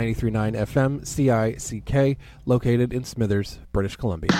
93.9 FM CICK, located in Smithers, British Columbia.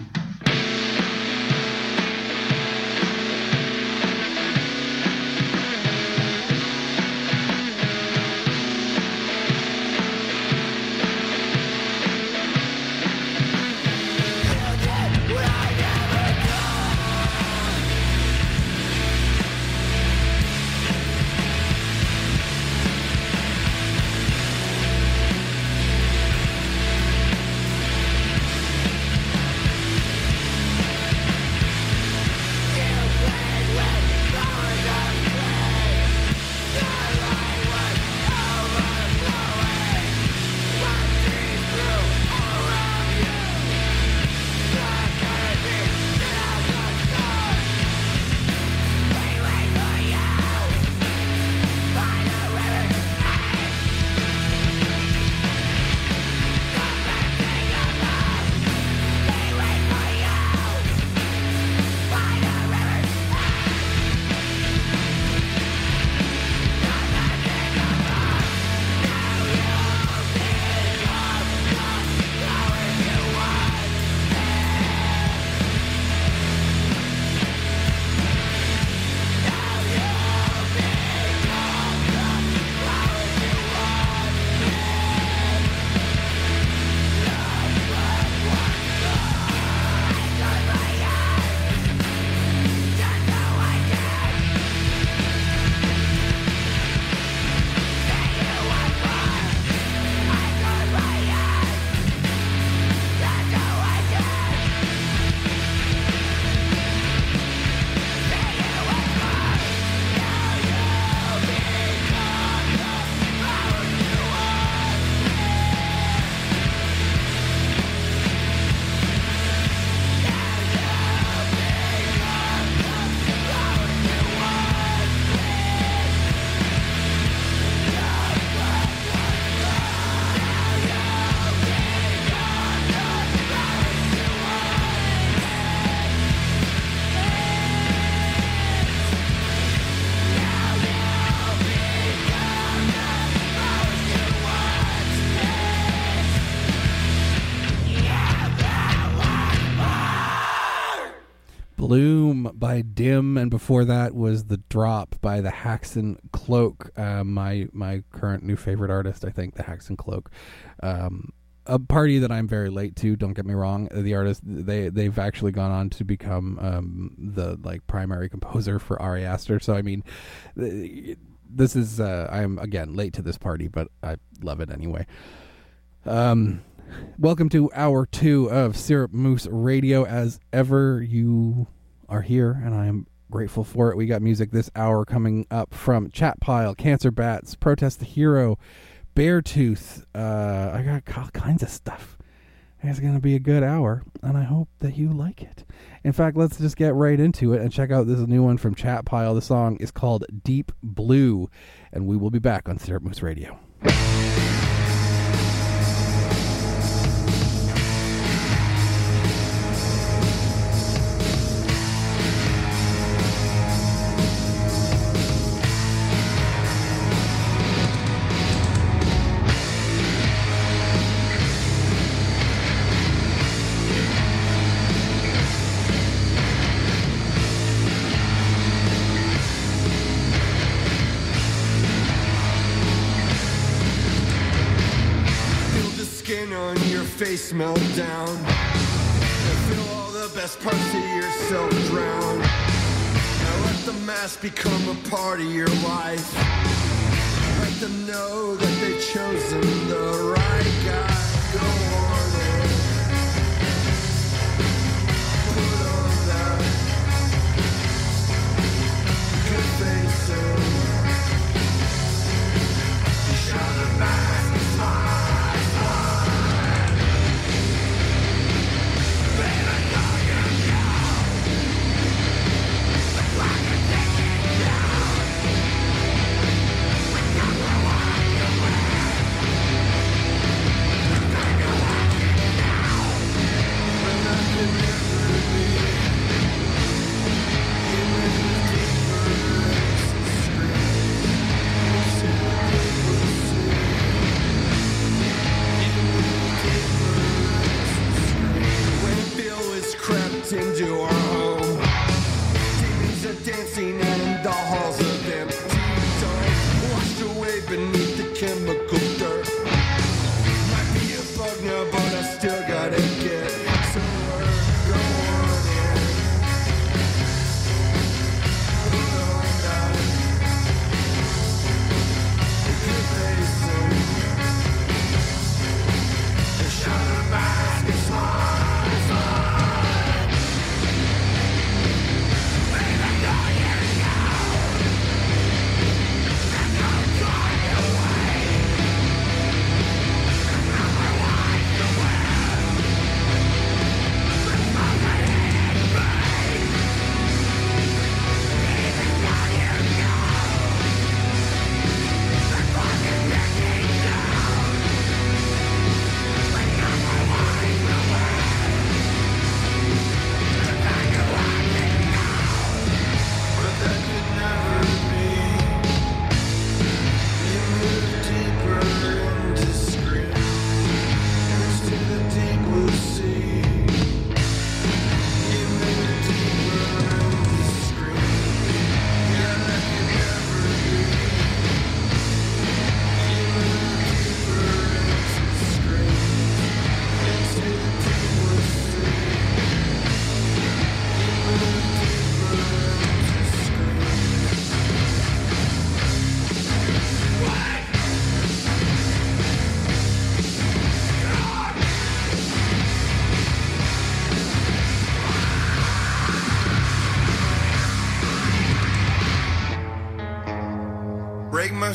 Bloom by Dim, and before that was The Drop by the Haxon Cloak, my current new favorite artist, I think, the Haxon Cloak. A party that I'm very late to, don't get me wrong. The artist, they've actually gone on to become the primary composer for Ari Aster, so I mean, this is I'm again late to this party, but I love it anyway. Welcome to hour 2 of Syrup Moose Radio. As ever, you are here, and I am grateful for it. We got music this hour coming up from Chat Pile, Cancer Bats, Protest the Hero, Beartooth. I got all kinds of stuff. It's going to be a good hour, and I hope that you like it. In fact, let's just get right into it and check out this new one from Chat Pile. The song is called Deep Blue, and we will be back on Syrup Moose Radio. Face melt down and feel all the best parts of yourself drown. Now let the mask become a part of your life. Let them know that they've chosen the right guy. Go on in. Put on that good face and shut the mask and smile.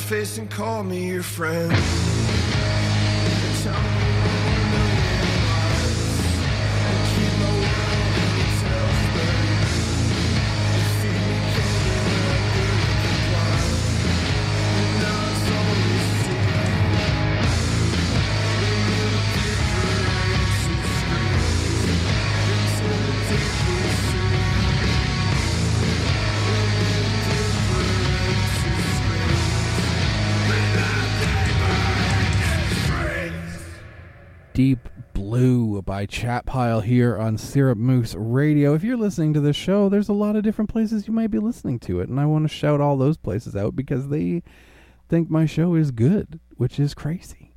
face and call me your friend. And tell me and keep my world in a tailspin. And feed me candy when I'm good at comply. And now it's all you see. Deep Blue by Chat Pile here on Syrup Moose Radio. If you're listening to this show, there's a lot of different places you might be listening to it, and I want to shout all those places out because they think my show is good, which is crazy.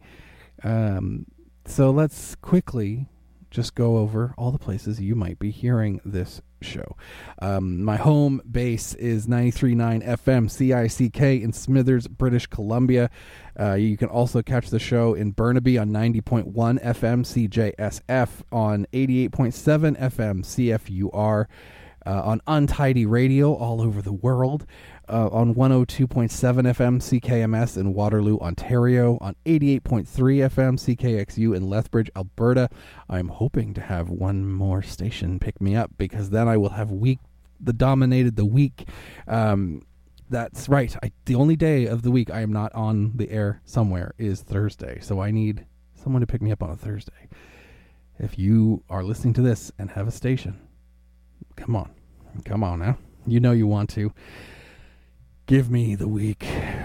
So let's quickly just go over all the places you might be hearing this show. My home base is 93.9 FM CICK in Smithers, British Columbia. You can also catch the show in Burnaby on 90.1 FM CJSF, on 88.7 FM CFUR, on Untidy Radio all over the world, on 102.7 FM CKMS in Waterloo, Ontario, on 88.3 FM CKXU in Lethbridge, Alberta. I'm hoping to have one more station pick me up because then I will have dominated the week. That's right. The only day of the week I am not on the air somewhere is Thursday, so I need someone to pick me up on a Thursday. If you are listening to this and have a station, come on now. You know you want to. Give me the week.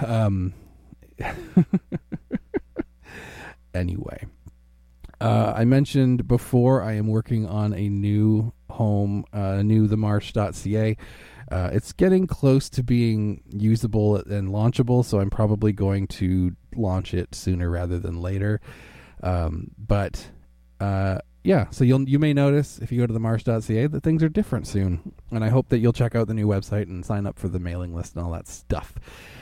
Anyway, I mentioned before I am working on a new home, themarsh.ca. It's getting close to being usable and launchable, so I'm probably going to launch it sooner rather than later. Yeah, so you may notice if you go to themarsh.ca that things are different soon, and I hope that you'll check out the new website and sign up for the mailing list and all that stuff,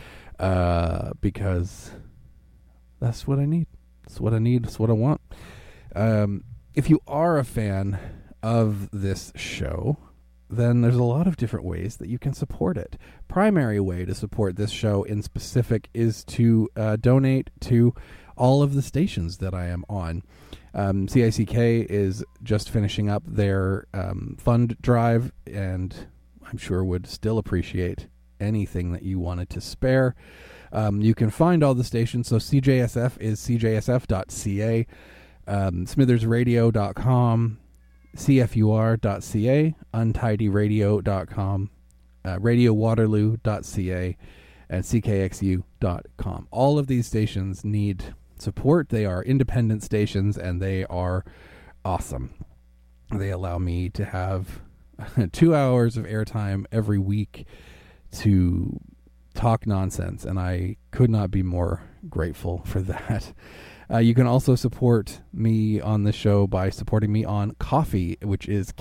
because that's what I need. That's what I need. That's what I want. If you are a fan of this show, then there's a lot of different ways that you can support it. Primary way to support this show in specific is to donate to all of the stations that I am on. CICK is just finishing up their fund drive, and I'm sure would still appreciate anything that you wanted to spare. You can find all the stations. So CJSF is cjsf.ca, smithersradio.com, cfur.ca, untidyradio.com, radiowaterloo.ca, and ckxu.com. All of these stations need support. They are independent stations, and they are awesome. They allow me to have 2 hours of airtime every week to talk nonsense, and I could not be more grateful for that. You can also support me on the show by supporting me on Ko-fi, which is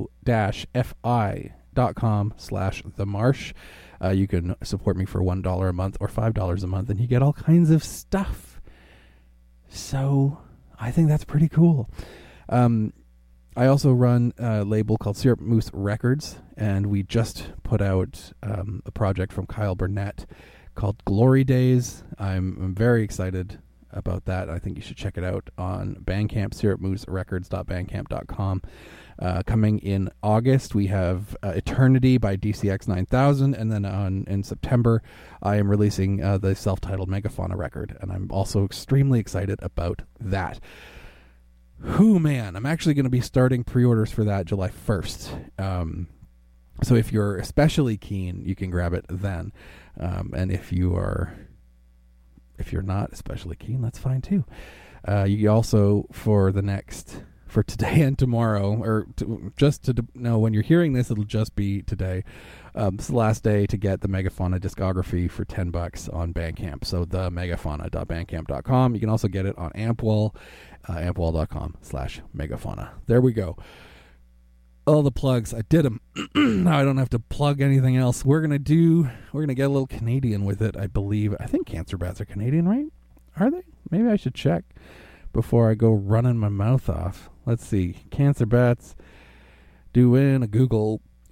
ko-fi.com/themarsh. You can support me for $1 a month or $5 a month, and you get all kinds of stuff. So I think that's pretty cool. I also run a label called Syrup Moose Records, and we just put out a project from Kyle Burnett called Glory Days. I'm very excited about that. I think you should check it out on Bandcamp, syrupmooserecords.bandcamp.com. Coming in August, we have Eternity by DCX 9000, and then in September, I am releasing the self-titled Megafauna record, and I'm also extremely excited about that. Man, I'm actually going to be starting pre-orders for that July 1st. So if you're especially keen, you can grab it then. And if you're not especially keen, that's fine too. You also, for today and tomorrow, or just to know when you're hearing this, it'll just be today. It's the last day to get the Megafauna discography for $10 on Bandcamp. So the megafauna.bandcamp.com. You can also get it on Ampwall, ampwall.com/megafauna. There we go. All the plugs, I did them. Now I don't have to plug anything else. We're gonna get a little Canadian with it, I believe. I think Cancer Bats are Canadian, right? Are they? Maybe I should check before I go running my mouth off. Let's see. Cancer Bats, doing a Google.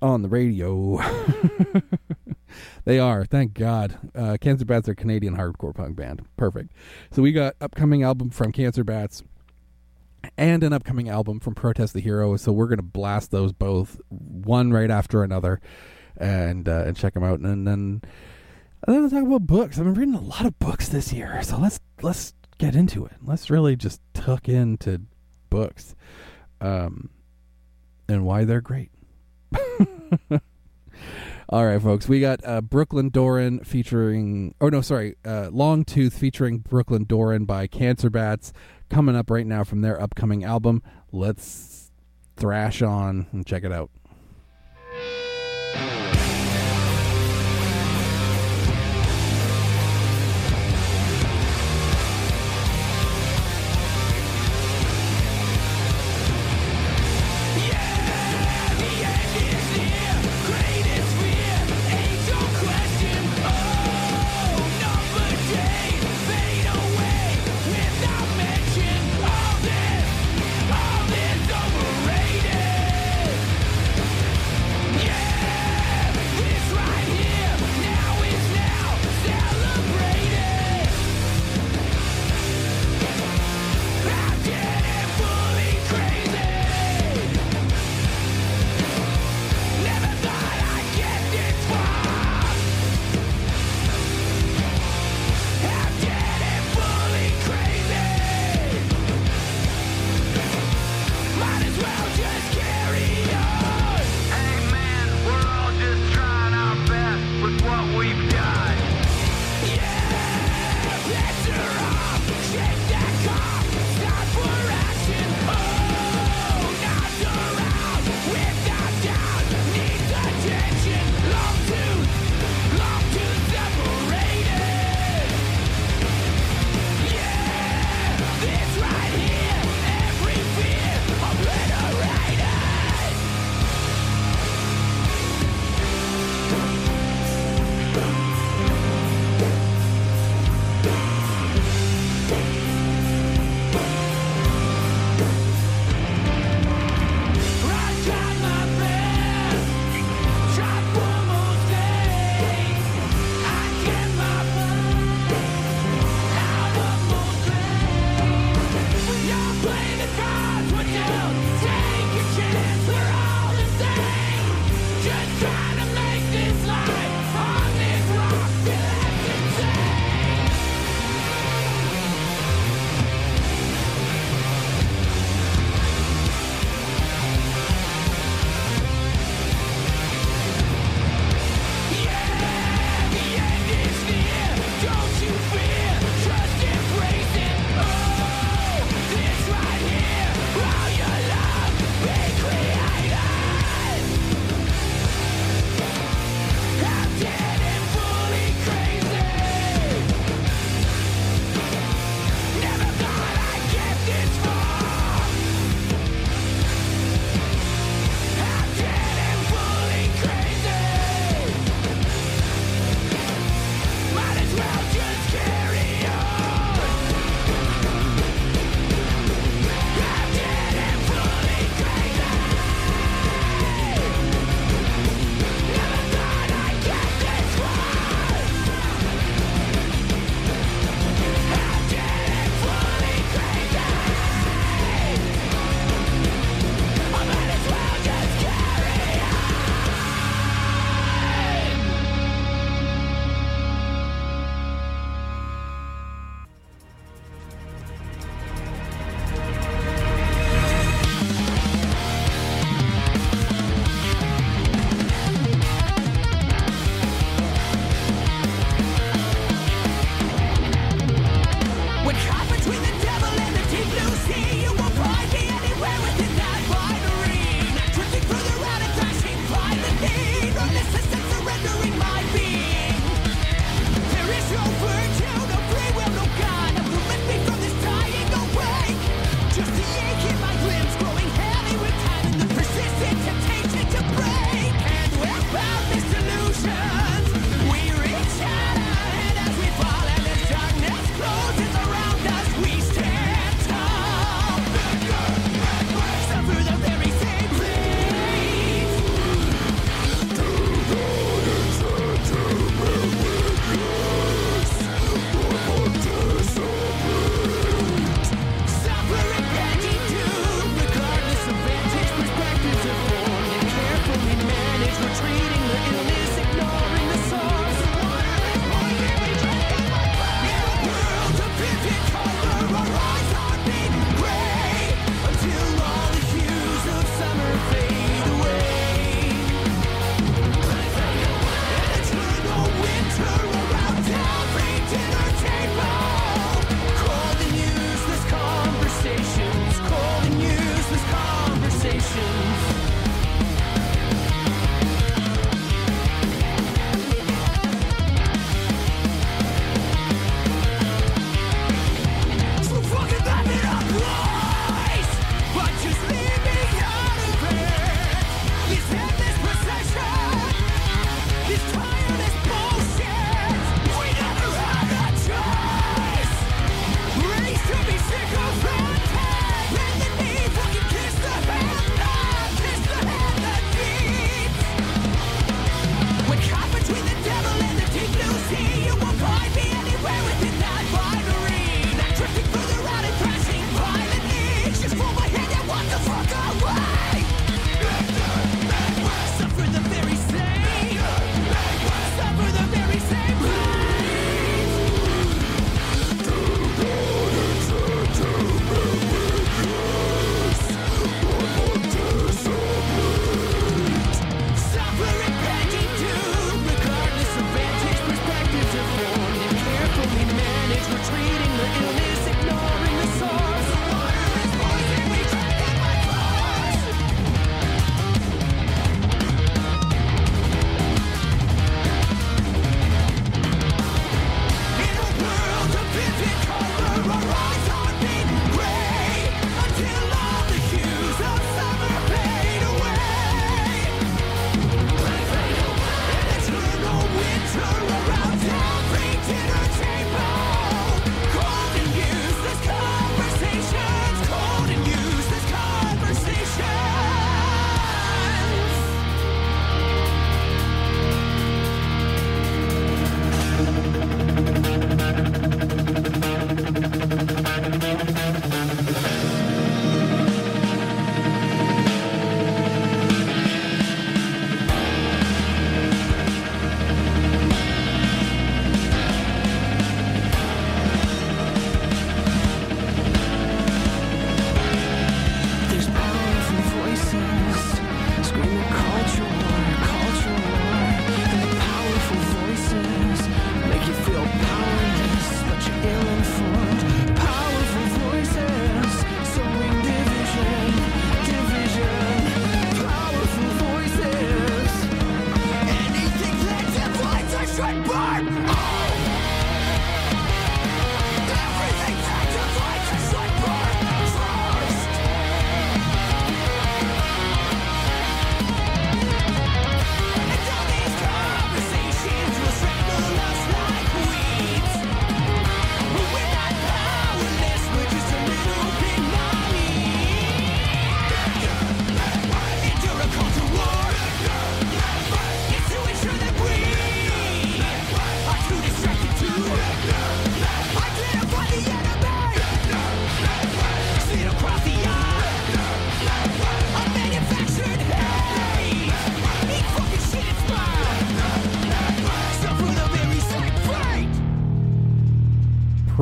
on the radio. They are, thank God. Cancer Bats are a Canadian hardcore punk band. Perfect. So we got upcoming album from Cancer Bats and an upcoming album from Protest the Hero. So we're going to blast those both, one right after another, and check them out. And then we'll talk about books. I've been reading a lot of books this year, so let's get into it. Let's really just tuck into books, and why they're great. All right, folks, we got Brooklyn Doran featuring, Longtooth featuring Brooklyn Doran by Cancer Bats coming up right now from their upcoming album. Let's thrash on and check it out. All this overrated.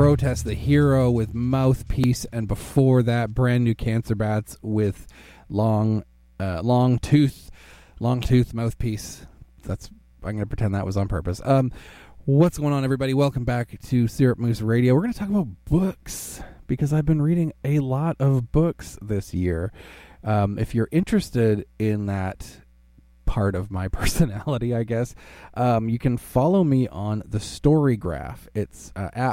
Protest the Hero with Mouthpiece, and before that, brand new Cancer Bats with Long Tooth Mouthpiece. I'm going to pretend that was on purpose. What's going on, everybody? Welcome back to Syrup Moose Radio. We're going to talk about books because I've been reading a lot of books this year. If you're interested in that part of my personality, I guess, you can follow me on the Storygraph. It's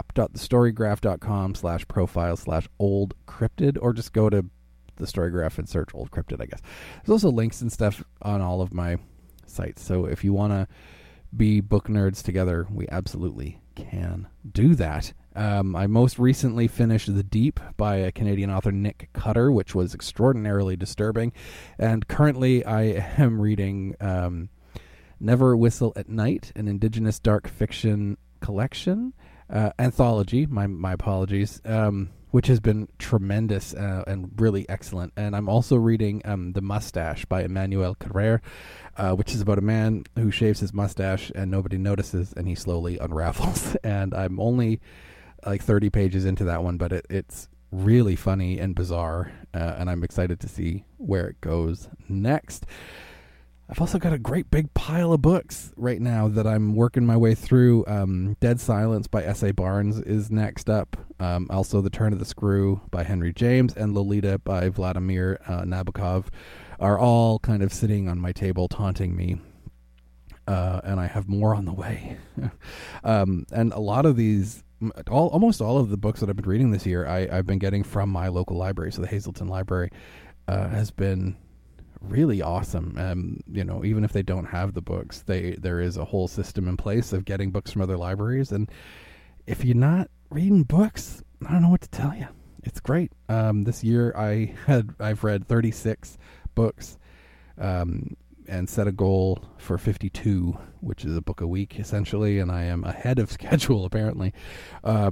app.thestorygraph.com/profile/old cryptid, or just go to the Storygraph and search Old Cryptid, I guess. There's also links and stuff on all of my sites, so if you want to be book nerds together, we absolutely can do that. I most recently finished The Deep by a Canadian author, Nick Cutter, which was extraordinarily disturbing. And currently I am reading Never Whistle at Night, an Indigenous dark fiction collection, anthology, my apologies, which has been tremendous and really excellent. And I'm also reading The Mustache by Emmanuel Carrère, which is about a man who shaves his mustache and nobody notices, and he slowly unravels. And I'm only like 30 pages into that one, but it's really funny and bizarre, and I'm excited to see where it goes next. I've also got a great big pile of books right now that I'm working my way through. Dead Silence by S.A. Barnes is next up. Also The Turn of the Screw by Henry James and Lolita by Vladimir Nabokov are all kind of sitting on my table taunting me. And I have more on the way. And a lot of these, almost all of the books that I've been reading this year, I've been getting from my local library. So the Hazelton Library has been really awesome. Even if they don't have the books, there is a whole system in place of getting books from other libraries. And if you're not reading books, I don't know what to tell you. It's great. This year I've read 36 books, and set a goal for 52, which is a book a week essentially, and I am ahead of schedule apparently. I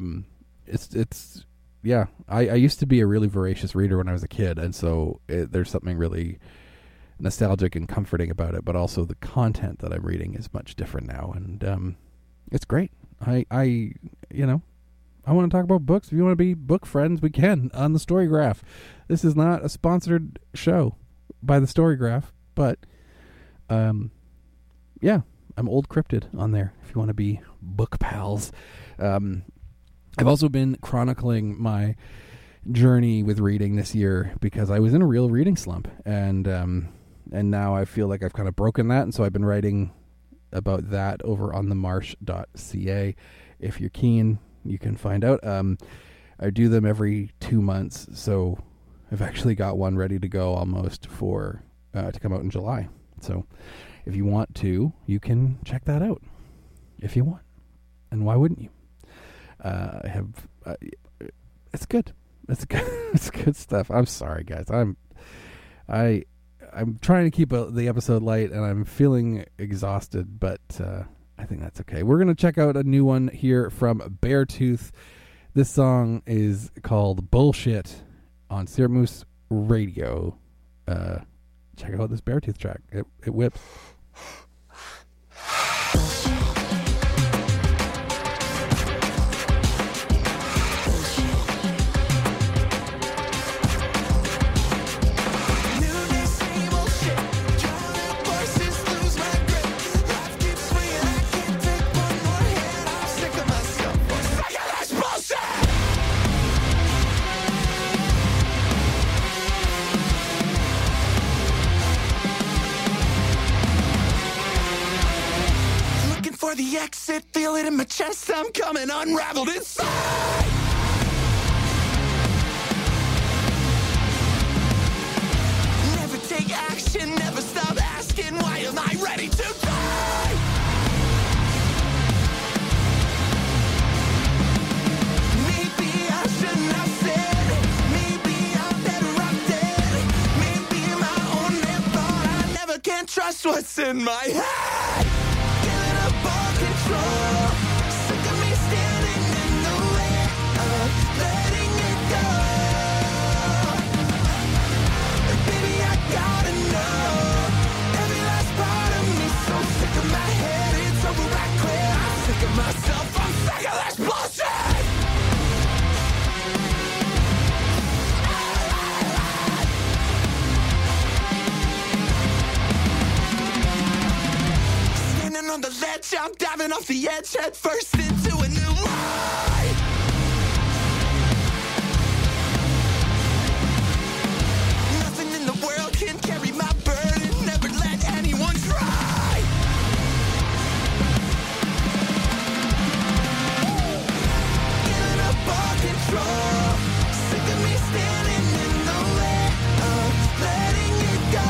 used to be a really voracious reader when I was a kid, and so there's something really nostalgic and comforting about it, but also the content that I'm reading is much different now, and it's great. I want to talk about books. If you want to be book friends, we can on the Storygraph. This is not a sponsored show by the Storygraph, but I'm Old Cryptid on there if you want to be book pals. I've also been chronicling my journey with reading this year because I was in a real reading slump, and now I feel like I've kind of broken that, and so I've been writing about that over on themarsh.ca. If you're keen, you can find out. I do them every 2 months, so I've actually got one ready to go almost to come out in July. So if you want to, you can check that out if you want. And why wouldn't you? It's good. It's good. It's good stuff. I'm sorry, guys. I'm trying to keep the episode light, and I'm feeling exhausted, but I think that's okay. We're going to check out a new one here from Beartooth. This song is called Bullshit on Syrup Moose Radio. Check out this Beartooth track. It whips. The exit, feel it in my chest, I'm coming unraveled inside. Never take action, never stop asking, why am I ready to die? Maybe I shouldn't have said it. Maybe I'm better off dead. Maybe my only thought, I never can trust what's in my head. Sick of me standing in the way of letting it go. Baby, I gotta know every last part of me. So sick of my head, it's over right quick. I'm sick of myself, I'm sick of this bullshit. I'm diving off the edge, head first into a new life. Nothing in the world can carry my burden. Never let anyone try. Giving up all control. Sick of me standing in the way of letting it go.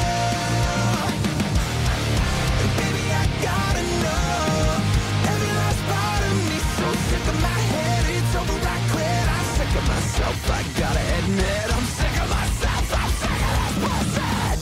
And baby, I gotta know every last part of me. So sick of my head, it's over, I quit. I'm sick of myself, I gotta admit. I'm sick of myself, I'm sick of this bullshit.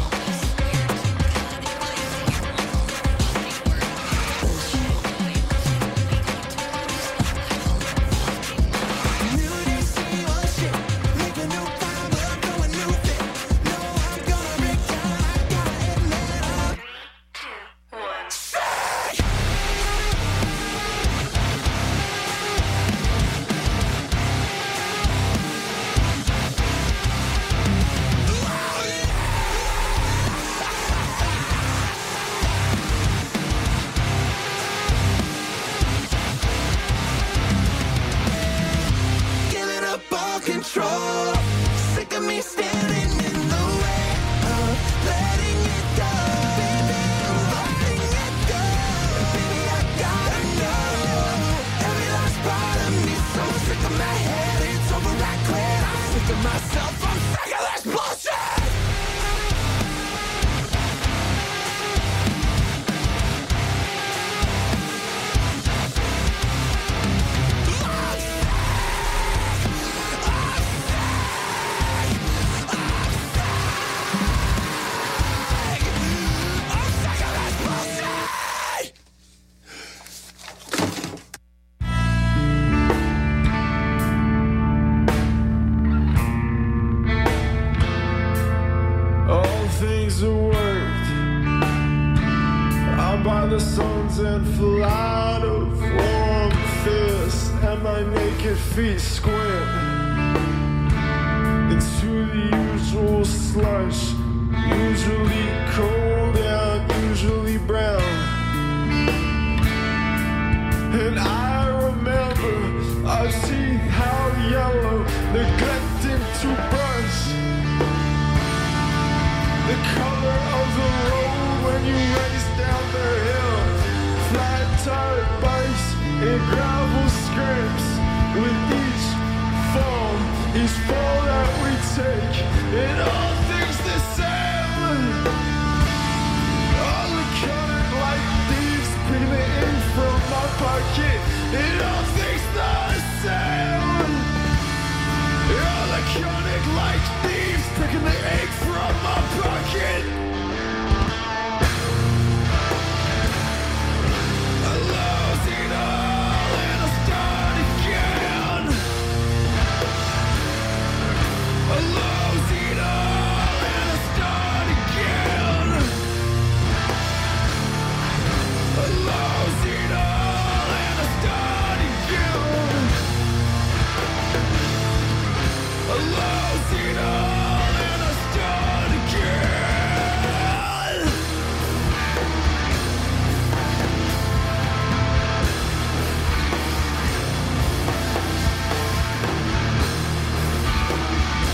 New day, same old shit. Make a new vibe, but I'm going new fit. No, I'm gonna break down, I gotta admit. I'm sick. Giving up all control. Sick of me standing in the way of letting it go. Baby, I'm letting it go. Baby, I gotta know every last part of me. So sick of my head, it's over, I quit. I'm sick of myself, I'm sick of this bullshit. I'm sick of this bullshit. All things are worked out by the suns and fly out of warm fists, and my naked feet squint into the usual slush, usually cold and usually brown. And I remember I've seen how yellow neglected to brush the color of the road when you race down the hill. Flat tire bikes and gravel scrapes with each fall that we take, and all things the same. All accounted like thieves picking the ink from my pocket, and all things the same. All iconic like thieves picking the egg from my pocket. I lose it all and I start again. I lose it all and I start again. I lose it all and I start again. I lose it all.